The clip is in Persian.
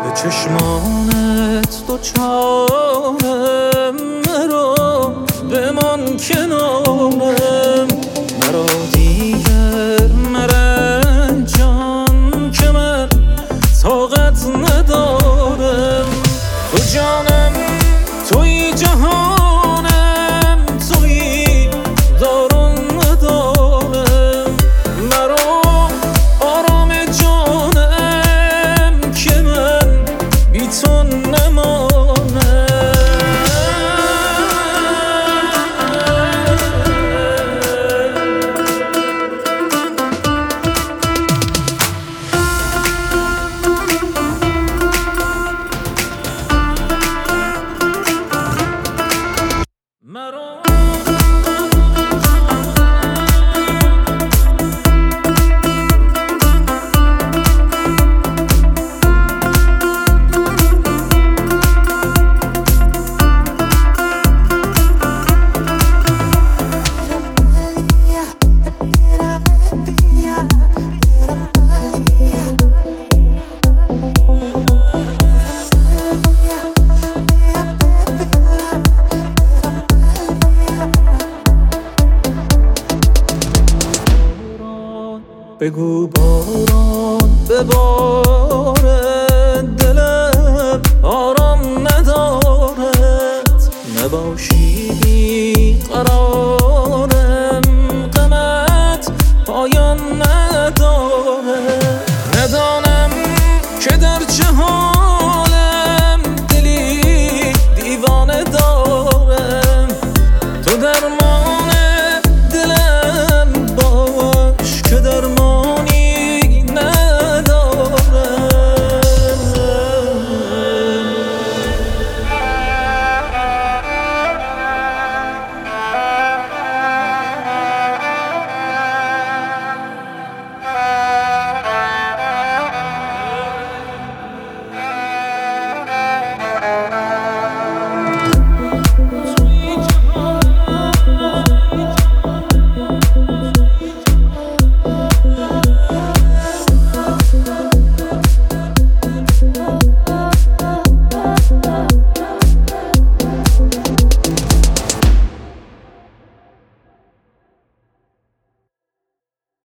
به چشمانت دوچارم، مرا بمان کنارم، مرا دیگر مرنجان که من طاقت ندارم. تو جانم، توی جهانم، توی دارم ندارم، مرا آرام جانم که من بی تو نمانم. بگو باران ببار